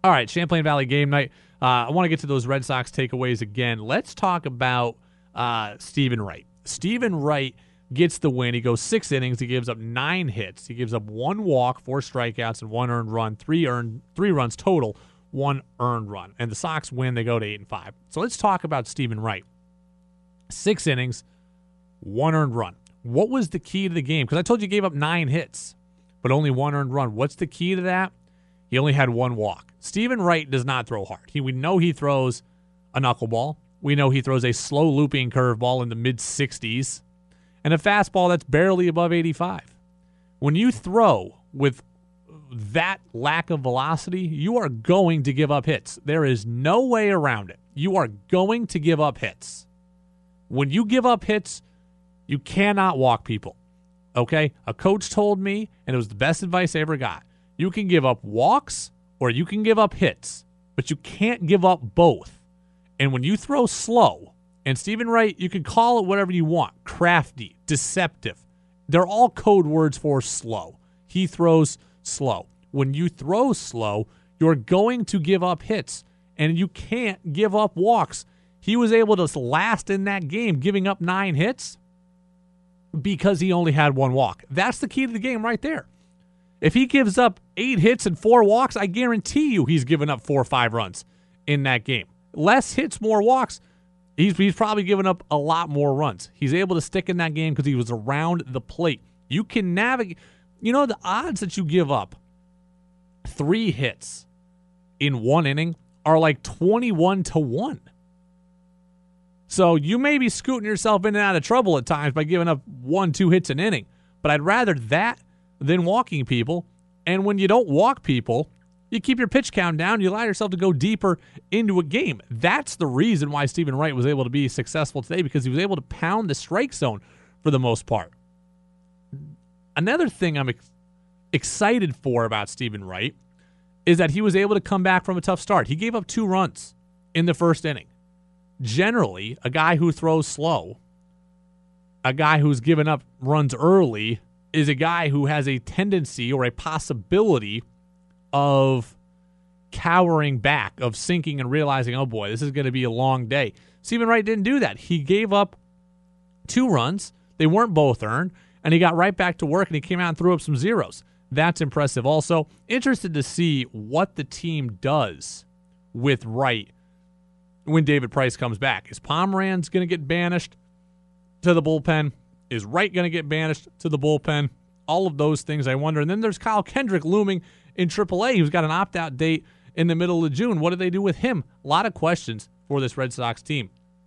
All right, Champlain Valley game night. I want to get to those Red Sox takeaways again. Let's talk about Stephen Wright. Stephen Wright gets the win. He goes 6 innings. He gives up 9 hits. He gives up 1 walk, 4 strikeouts, and 1 earned run. 3 runs total, 1 earned run. And the Sox win. They go to 8-5. So let's talk about Stephen Wright. 6 innings, 1 earned run. What was the key to the game? Because I told you he gave up 9 hits, but only 1 earned run. What's the key to that? He only had 1 walk. Stephen Wright does not throw hard. We know he throws a knuckleball. We know he throws a slow looping curveball in the mid-60s and a fastball that's barely above 85. When you throw with that lack of velocity, you are going to give up hits. There is no way around it. You are going to give up hits. When you give up hits, you cannot walk people. Okay? A coach told me, and it was the best advice I ever got, you can give up walks or you can give up hits, but you can't give up both. And when you throw slow, and Stephen Wright, you can call it whatever you want, crafty, deceptive. They're all code words for slow. He throws slow. When you throw slow, you're going to give up hits, and you can't give up walks. He was able to last in that game giving up 9 hits because he only had 1 walk. That's the key to the game right there. If he gives up 8 hits and 4 walks, I guarantee you he's given up 4 or 5 runs in that game. Less hits, more walks. He's probably given up a lot more runs. He's able to stick in that game because he was around the plate. You can navigate. You know, the odds that you give up 3 hits in 1 inning are like 21-1. So you may be scooting yourself in and out of trouble at times by giving up 1-2 hits an inning. But I'd rather that than walking people. And when you don't walk people, you keep your pitch count down. You allow yourself to go deeper into a game. That's the reason why Stephen Wright was able to be successful today, because he was able to pound the strike zone for the most part. Another thing I'm excited for about Stephen Wright is that he was able to come back from a tough start. He gave up 2 runs in the first inning. Generally, a guy who throws slow, a guy who's given up runs early, is a guy who has a tendency or a possibility of cowering back, of sinking and realizing, oh boy, this is going to be a long day. Stephen Wright didn't do that. He gave up 2 runs. They weren't both earned, and he got right back to work, and he came out and threw up some zeros. That's impressive. Also, interested to see what the team does with Wright when David Price comes back. Is Pomeranz going to get banished to the bullpen? Is Wright going to get banished to the bullpen? All of those things, I wonder. And then there's Kyle Kendrick looming in AAA, who's got an opt-out date in the middle of June. What do they do with him? A lot of questions for this Red Sox team.